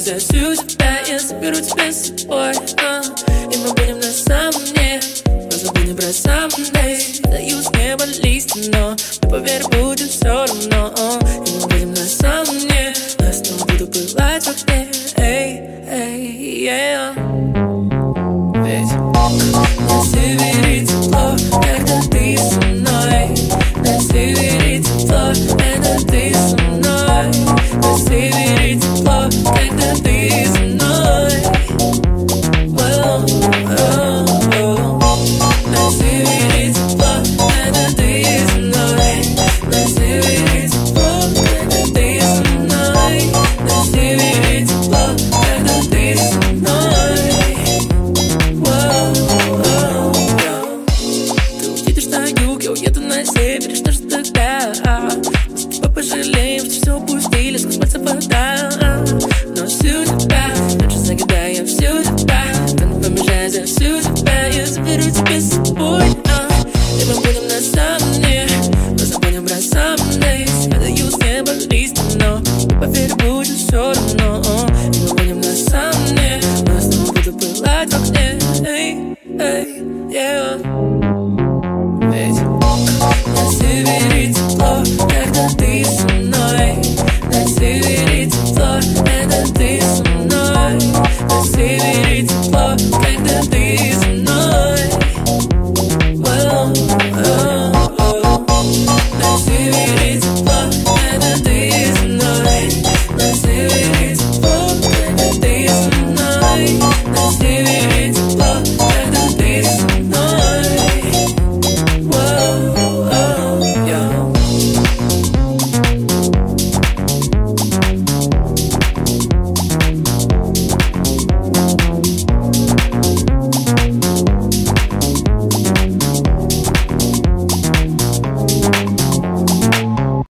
засую тебя, я заберу тебя с собой, и мы будем на самом дне. Позабудем про Someday. Даю с неба листья, но ты поверь, будет все равно. И мы будем на самом дне. Я снова буду пылать в огне. Эй, эй, yeah. Ведь на севере тепло, когда ты со мной. На севере тепло, когда ты со мной. На севере тепло, когда ты со мной. На севере тепло, когда ты со мной. На севере тепло, когда ты со мной. На севере тепло, когда ты со мной. Ты уедешь на юг, я уеду на север. Что же тогда? Мы с тобой пожалеем, что все упустили, сквозь пальцы вода. Но всю тебя, ночью загадаю я всю тебя. Ты не помешай за всю тебя, я заберу тебя с собой. И мы будем на самом дне. Мы забудем про Someday. Я даю с неба листья, но ты поверь, будет все равно. И мы будем на самом дне. Я снова буду пылать в огне. Эй, эй, yeah. Ведь на севере тепло, когда ты со мной. На севере